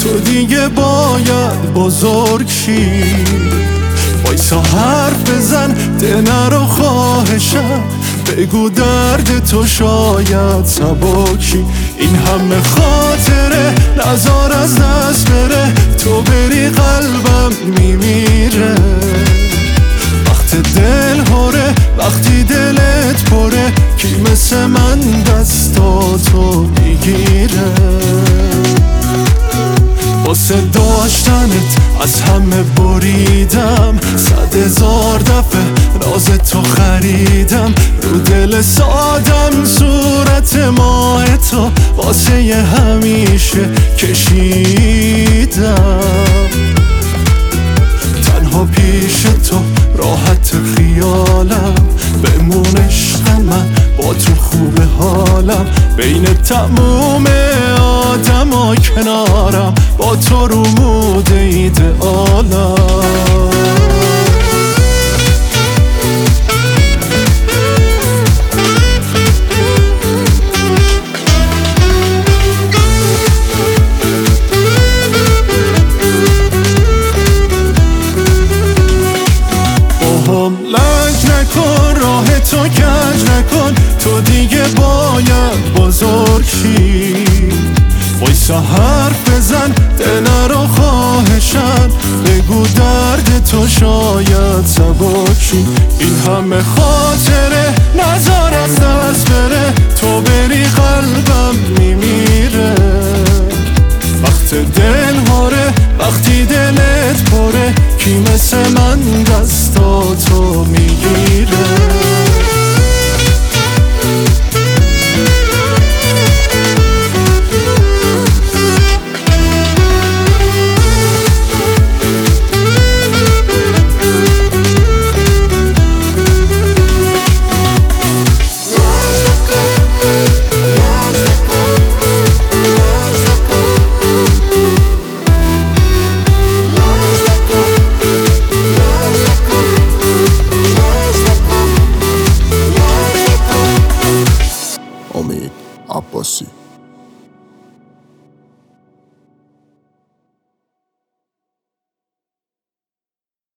تو دیگه باید بزرگ شی. وایسا حرف بزن دل رو خواهشم، بگو درد تو شاید سبک شی. این همه خاطره نزار از دست بره، تو بری قلبم میمیره. وقت دل هره وقتی دلت پره، کی مثل من دستاتو میگیره. واسه داشتنت از همه بریدم، 100,000 دفعه راز تو خریدم. رو دل سادم صورت ماه تو واسه همیشه کشیدم. تنها پیش تو راحت خیالم، بمون عشق من با تو خوب حالم. بین تموم آدما کنارم، با تو رو مود ایدئالم. لج نکن راه تو کج نکن، تو دیگه باید بزرگ شی. وایسا حرف بزن دل رو خواهشم، بگو درد تو شاید سبک شی. این همه خاطره نزار از دست بره، تو بری قلبم میمیره. وقت دل هاره وقتی دلت پره، کی مثل من دستاتو میگیره.